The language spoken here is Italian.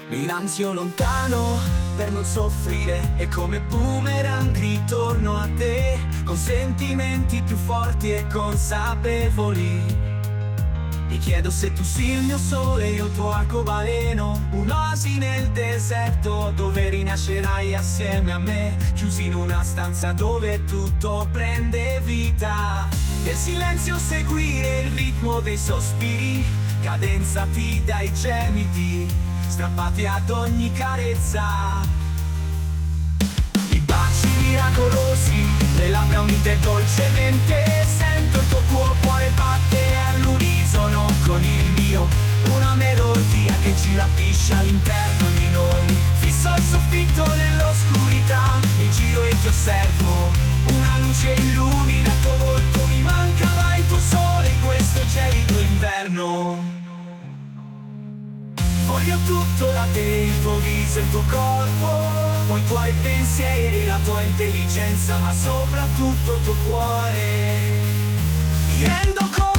Mi lancio lontano per non soffrire e come boomerang ritorno a te con sentimenti più forti e consapevoli. Mi chiedo se tu sii il mio sole, io il tuo arcobaleno, un'oasi nel deserto dove rinascerai assieme a me, chiusi in una stanza dove tutto prende vita. Nel silenzio seguire il ritmo dei sospiri, cadenzati dai gemiti, strappati ad ogni carezza. I baci miracolosi, le labbra unite dolcemente, sento il tuo cuore battere all'unisono con il mio, una melodia che ci rapisce all'interno di noi. Fisso il soffitto nell'oscurità, mi giro e ti osservo, una luce illumina il tuo volto, mi mancava il tuo sole in questo gelido inverno. Voglio tutto da te, il tuo viso, il tuo corpo, i tuoi pensieri, la tua intelligenza, ma soprattutto il tuo cuore. Mi rendo conto